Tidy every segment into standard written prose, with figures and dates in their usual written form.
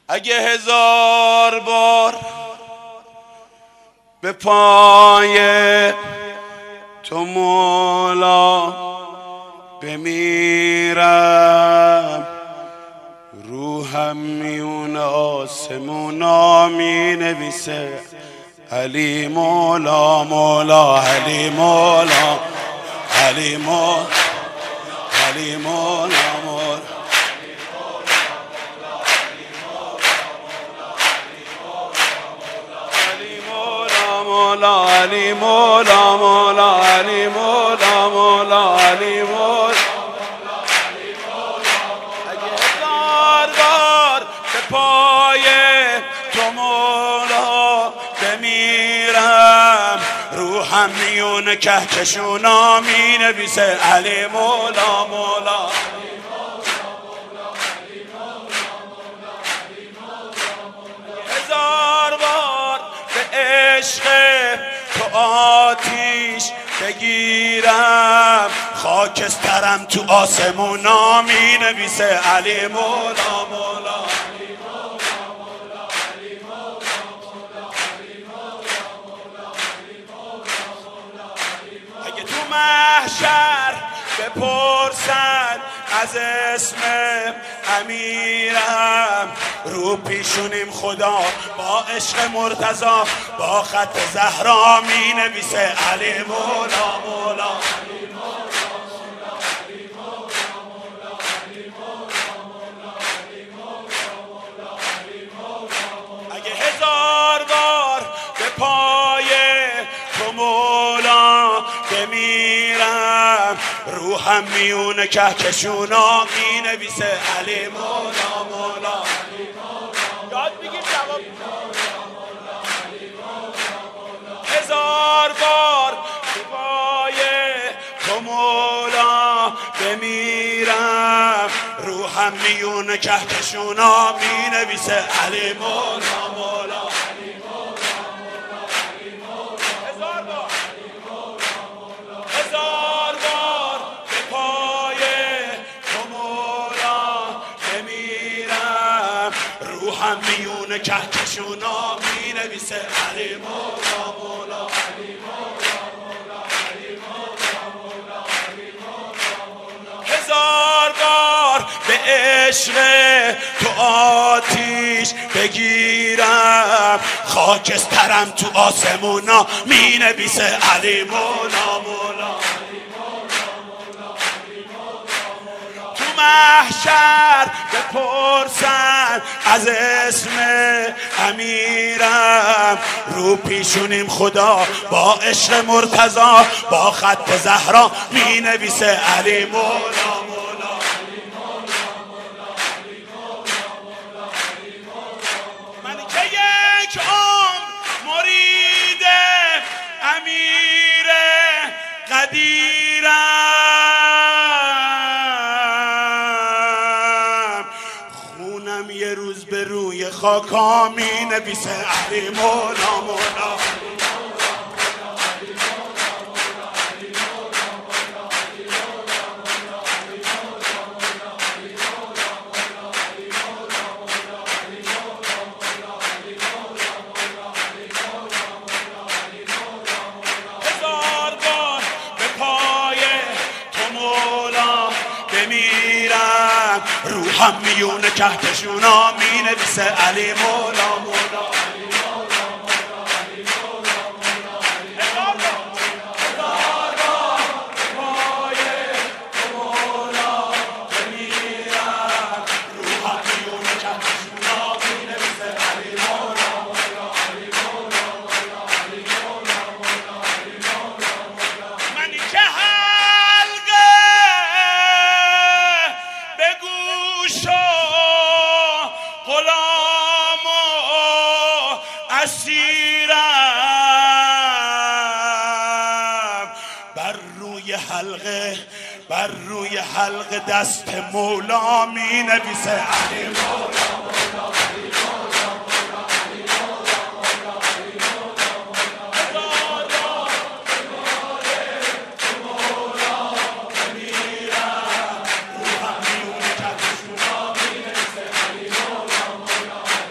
اگه 1000 بار به پای تو مولا بمیرم، روحم میون آسمونا می نویسه علی مولا مولا، علی مولا، علی مولا، علی مولا مولا، علی مولا مولا، علی مولا مولا، علی مولا. اگه 1000 بار به پای تو مولا بمیرم، روحم میون کهکشونا می نویسه علی مولا مولا. 1000 بار به عشق تو آتیش بگیرم، خاکسترم تو آسمونا می نویسه علی مولا مولا. 'اگه تو محشر بپرسن از اسم امیرم، رو پیشونیم خدا با عشق مرتضی با خط زهرا می نویسه علی مولا مولا. 'اگه 1000 بار به پای تو مولا بمیرم، روحم میون کهکشونا می نویسه علی مولا مولا. یاد بگیر جواب. 1000 بار به پای تو مولا بمیرم، روحم میون کهکشونا می نویسه علی مولا مولا. 1000 بار به پای تو مولا بمیرم، روحم میون کهکشونا می نویسه علی مولا مولا. 1000 بار به عشق تو آتیش بگیرم، خاکسترم تو آسمونا می نویسه علی مولا مولا. تو محشر بپرسن از اسم امیرم، رو پیشونیم خدا با عشق مرتضی با خط زهرا می نویسه علی مولا مولا. من که یک مرید امیر قدیرم، خونم یه روز به روی خاکا می نویسه علی مولا مولا. 1000 بار به پای تو مولا بمیرم، روحم میون کهکشونا می نویسه علی مولا مولا. 1000 بار به پای تو مولا بمیرم، روحم میون کهکشونا می نویسه علی مولا مولا. منی که حلقه به گوش و غلام و اسیرم، بر روی حلقه دست مولا می نویسه علی مولا مولا. 1000 بار به پای تو مولا بمیرم، روحم میون کهکشونا می نویسه علی مولا مولا.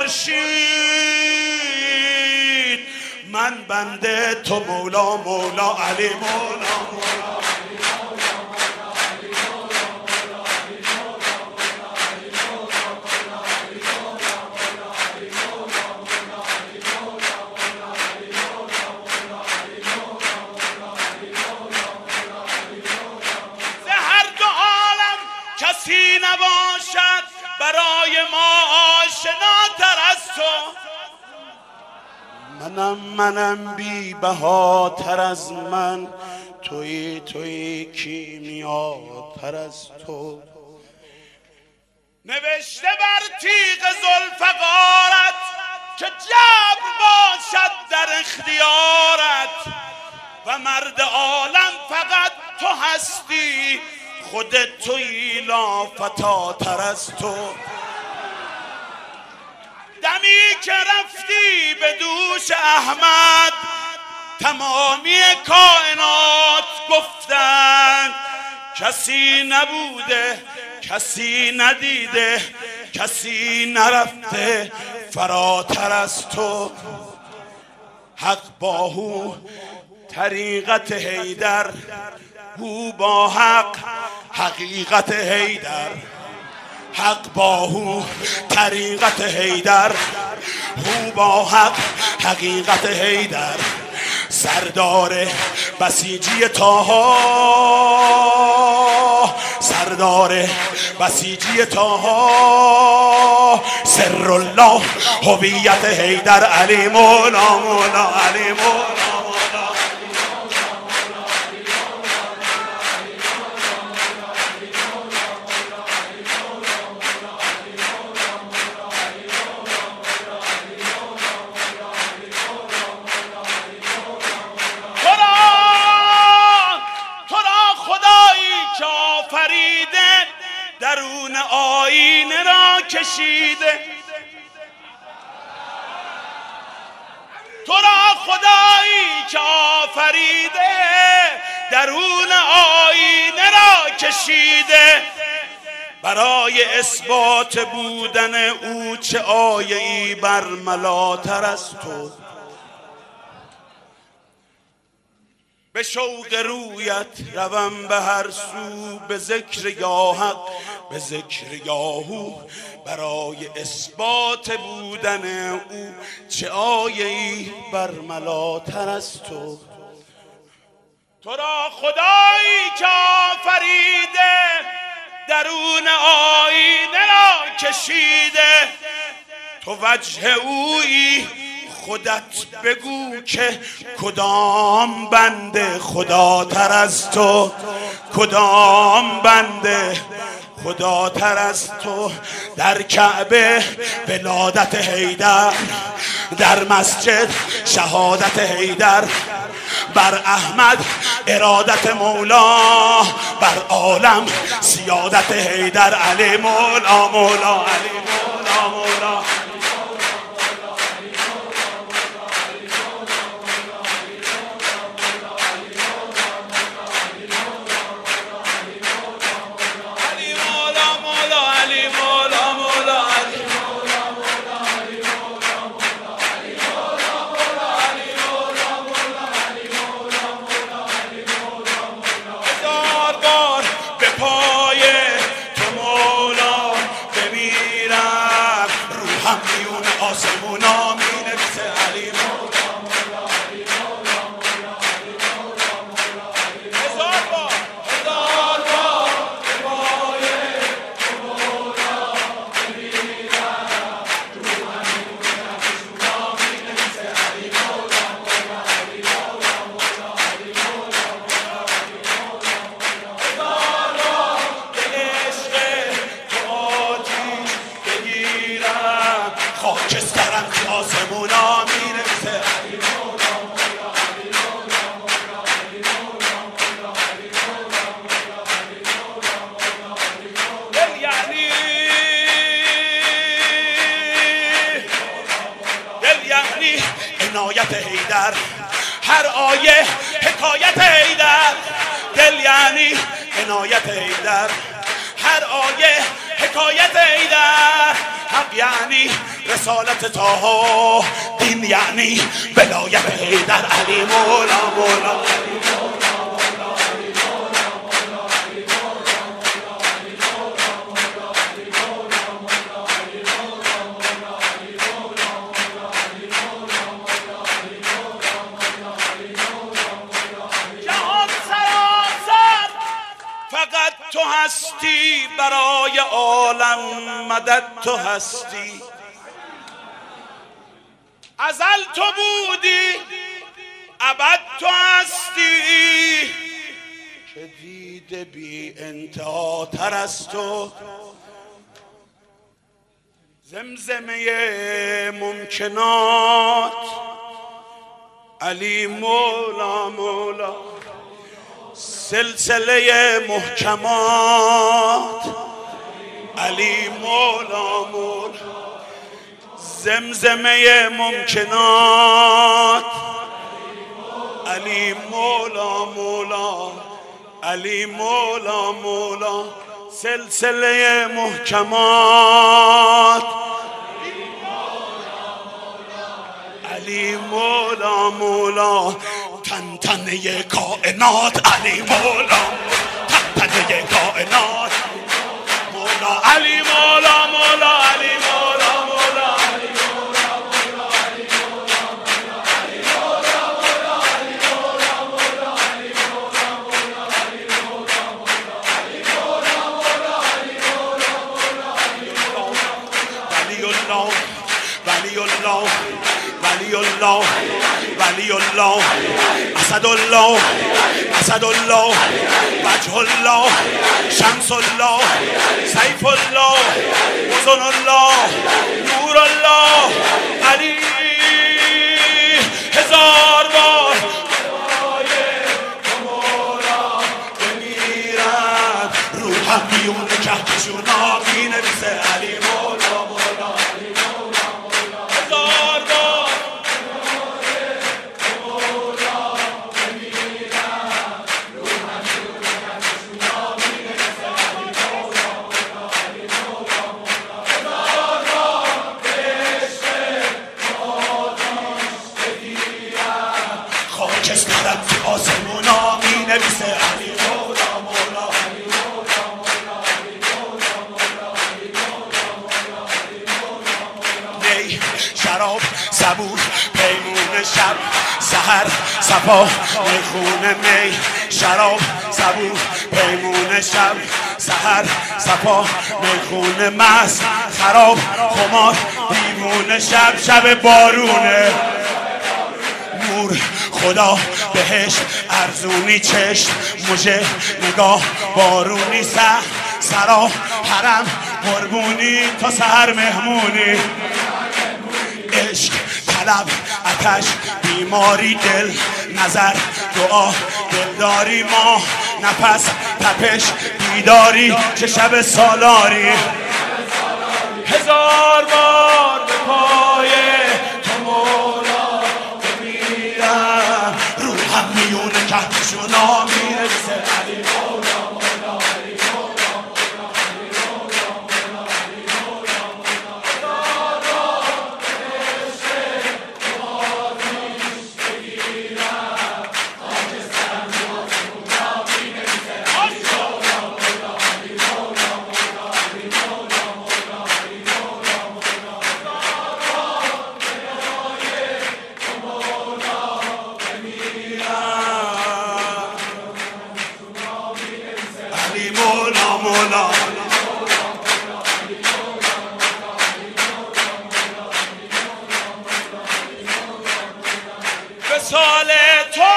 خورشید، من بنده تو مولا مولا علی مولا مولا. کسی نباشد برای ما آشناتر از تو. منم بی بهاتر از من، توی کیمیاتر از تو. نوشته بر تیغ ذوالفقارت که جبر باشد در اختیارت، و مرد عالم فقط تو هستی، خودت تویی لافتاتر از تو. دمی که رفتی به دوش احمد، تمامی کائنات گفتند کسی نبوده، کسی ندیده، کسی نرفته فراتر از تو. حق با هو طریقت حیدر، هو با حق حقیقت حیدر. حق با هو طریقت حیدر، هو با حق حقیقت حیدر. سردار بسیجی طاها، سردار بسیجی طاها، سر الله هویت حیدر علی مولا مولا علی مولا. درون آینه را کشیده، تو را خدایی که آفریده درون آینه را کشیده. برای اثبات بودن او چه آیه‌ای برملاتر از تو. به شوق رویت روم به هر سو، به ذکر یا حق به ذکر یاهو. برای اثبات بودن او چه آیه‌ای برملاتر از تو. تو را خدایی که آفریده درون آینه را کشیده. تو وجه اویی، خودت بگو که کدام بنده خداتر از تو، کدام بنده خداتر از تو. در کعبه ولادت حیدر، در مسجد شهادت حیدر، بر احمد ارادت مولا، بر عالم سیادت حیدر علی مولا مولا علی مولا مولا. آسمونا می نویسه علی مولا مولا علی مولا مولا علی مولا مولا علی مولا. هزار بار به پای تو مولا بمیرم، روحم میمونه آسمونا می نویسه علی مولا مولا علی مولا مولا علی مولا مولا علی مولا مولا. هزار بار به عشق تو آتیش بگیرم، خاکسترم که آسمونا می نویسه علی مولا مولا علی مولا مولا علی مولا مولا علی مولا مولا علی مولا مولا علی مولا. دل یعنی عنایت حیدر، هر آیه حکایت حیدر. دل یعنی عنایت حیدر، هر آیه حکایت حیدر. حق یعنی رسالت طه، دین یعنی ولایت حیدر علی مولا مولا. تو هستی برای عالم، مدد تو هستی، ازل تو بودی ابد تو هستی، که دیده بی انتها تر از تو. زمزمه ممکنات علی مولا مولا، سلسله محکمات علی مولا مولا، زمزمه ممکنات علی مولا مولا، علی مولا مولا، سلسله محکمات علی مولا مولا، تنتنه کائنات علی مولا، تنتنه کائنات مولا علی مولا مولا، علی مولا مولا، علی مولا مولا، علی مولا مولا، علی مولا مولا، علی مولا مولا، علی مولا مولا، علی مولا مولا، علی مولا مولا، علی مولا مولا، علی مولا ولی الله ولی الله ولی الله ولی الله، اسد الله اسد الله، وجه الله شمس الله، سیف الله حسن الله نور الله، علی هزار بار مولا بمیرم، روحم میون کهکشونا می نویسه علی مولا مولا، علی مولا مولا، هزار بار خاکسترم تو آسمونا می نویسه علی مولا مولا، علی مولا مولا، علی مولا مولا، علی مولا مولا، علی مولا مولا. می شراب صبور پیمون شب سحر صفا میخونه، می شراب صبور پیمون شب سحر صفا میخونه، مست خراب خمار دیوونه، شب شب بارونه، نور خدا بهشت ارزونی، چشم مژه نگاه بارونی، سرا حرم قربونی، تا سحر مهمونی، عشق طلب آتش بیماری، دل نظر دعا دلداری، ماه نفس تپش بیداری، چه شب سالاری، هزار بار به پای تو مولا بمیرم، روحم میونه کهکشونا می نویسه علی مولا مولا، علی مولا مولا، علی مولا مولا، علی مولا مولا، هزار بار بهشت آتیش بگیرم، خاکسترم تو آسمونا می نویسه علی مولا مولا، علی مولا مولا، علی مولا مولا، علی مولا مولا، هزار بار به پای تو مولا بمیرم، علی مولا مولا. وصال تو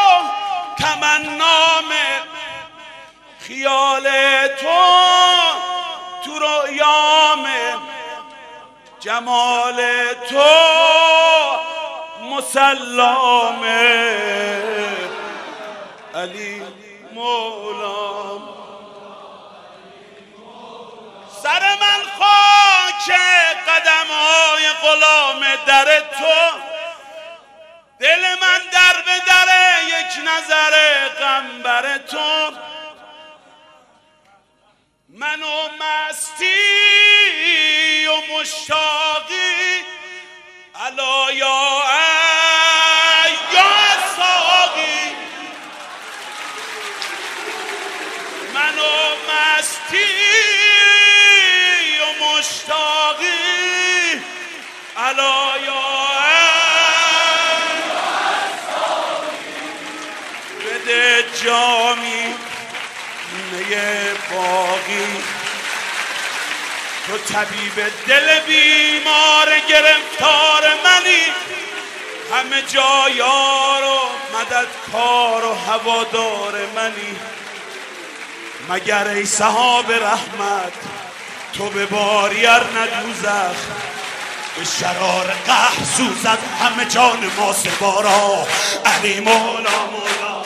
تمنامه، خیال تو تو رویامه، جمال تو مسلمه، علی مولا. سر من خاک قدم‌های غلام در تو، دل من در به در یک نظر غمبر تو، من و مستی و مشتاقی بلایا بده جامی نی باقی تو طبیب دل بیمار گرفتار منی همه جا یار و مددکار و هوادار منی مگر ای صحاب رحمت تو به باری ار ندوزخ به شرار قهر سوزد همه جان ما سوارا علی مولا مولا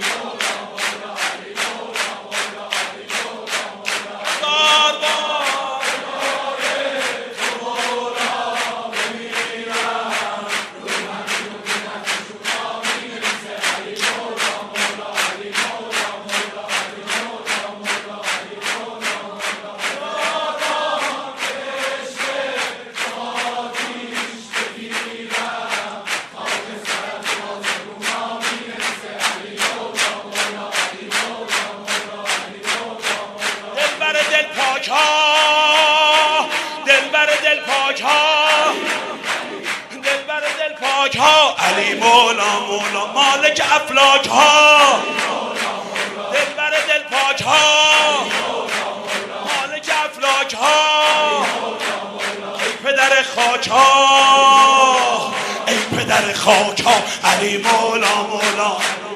علی مولا مولا مالک افلاک ها دلبر دل پاک ها مالک افلاک ها ای پدر خاک ها ای پدر خاک ها علی مولا مولا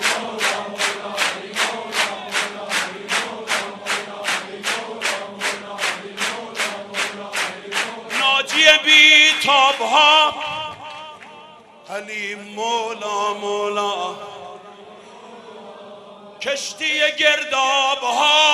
ناجی بی تاب ها علی مولا مولا کشتی گرداب ها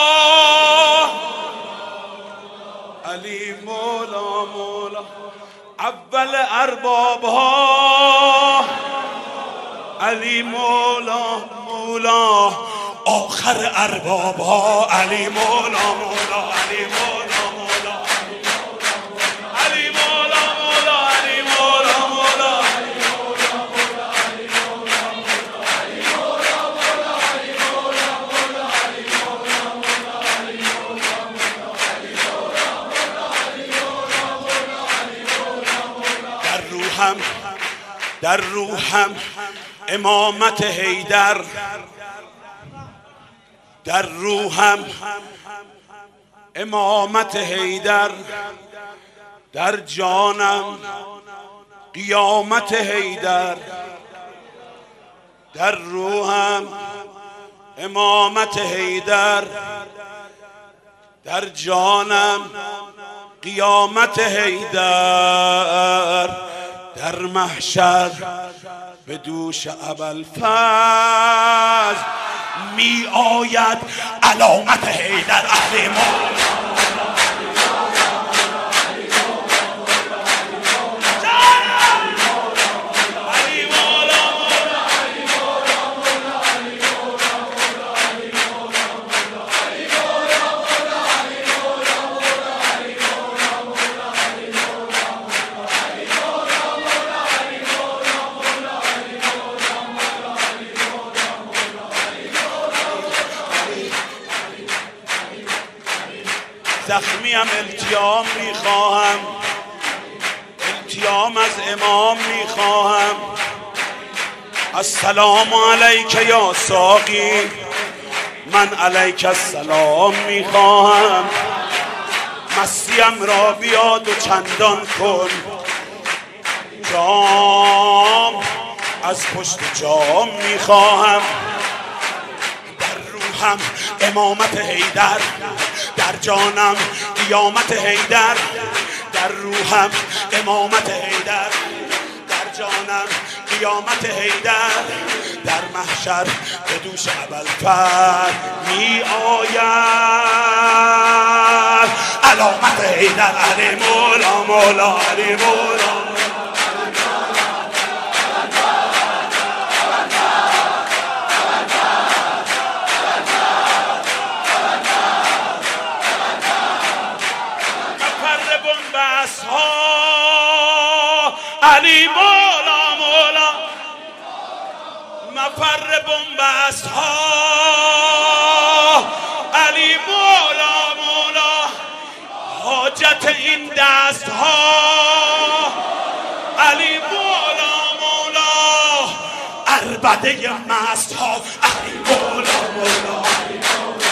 علی مولا مولا اول ارباب ها علی مولا مولا آخر ارباب ها علی مولا مولا علی مولا مولا علی مولا مولا علی مولا مولا در روحم امامت حیدر در روحم امامت حیدر در جانم قیامت حیدر در روحم امامت حیدر در جانم قیامت حیدر در محشر به دوش ابوالفضل می آید علامت حیدر علی مولا زخمیم التیام میخواهم التیام از امام میخواهم السلام علیک یا ساقی من علیک السلام میخواهم مستیم را بیاد و چندان کن جام از پشت جام میخواهم در روحم امامت حیدر در جانم قیامت حیدر در روحم امامت حیدر در جانم قیامت حیدر در محشر به دوش ابوالفضل می آید علامت حیدر علی مولا مولا علی مولا علی مولا مولا مفر بنبست ها علی مولا مولا حاجت این دست ها عربده مست ها علی مولا مولا علی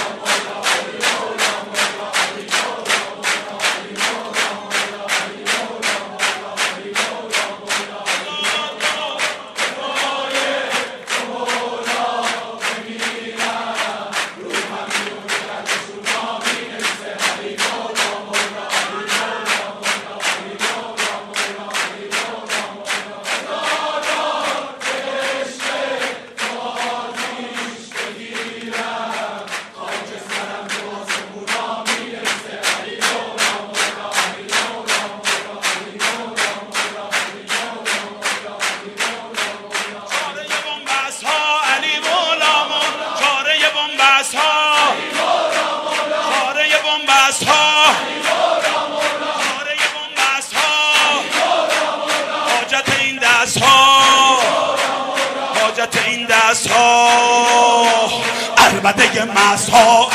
حاجت این دست ها عربده مست ها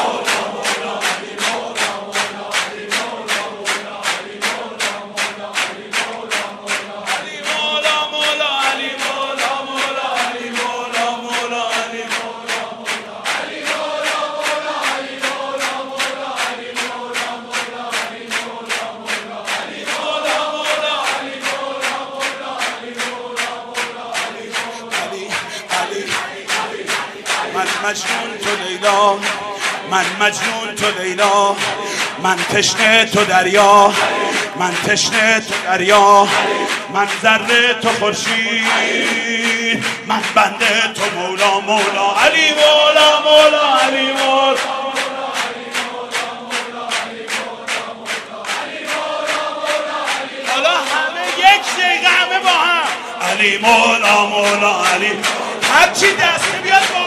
من مجنون تو لیلا، من مجنون تو لیلا، من تشنه تو دریا، من تشنه تو دریا، من ذره تو خورشید، من بنده تو مولا مولا علی مولا مولا علی مولا حالا همه یک دقیقه همه با هم علی مولا مولا علی هرچی دسته بیاد با